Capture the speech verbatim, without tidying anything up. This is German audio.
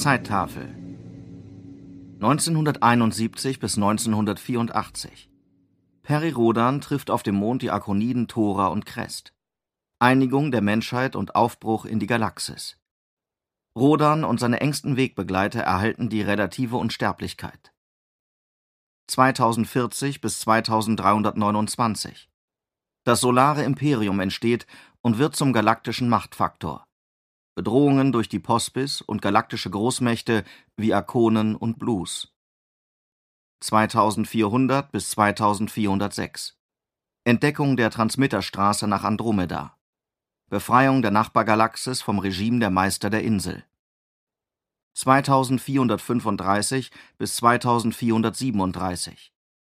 Zeittafel neunzehnhunderteinundsiebzig bis neunzehnhundertvierundachtzig. Peri Rodan trifft auf dem Mond die Arkoniden Thora und Crest. Einigung der Menschheit und Aufbruch in die Galaxis. Rodan und seine engsten Wegbegleiter erhalten die relative Unsterblichkeit. zweitausendvierzig bis zweitausenddreihundertneunundzwanzig. Das solare Imperium entsteht und wird zum galaktischen Machtfaktor. Bedrohungen durch die Pospis und galaktische Großmächte wie Arkonen und Blues. zweitausendvierhundert bis zweitausendvierhundertsechs. Entdeckung der Transmitterstraße nach Andromeda. Befreiung der Nachbargalaxis vom Regime der Meister der Insel. zweitausendvierhundertfünfunddreißig bis zweitausendvierhundertsiebenunddreißig.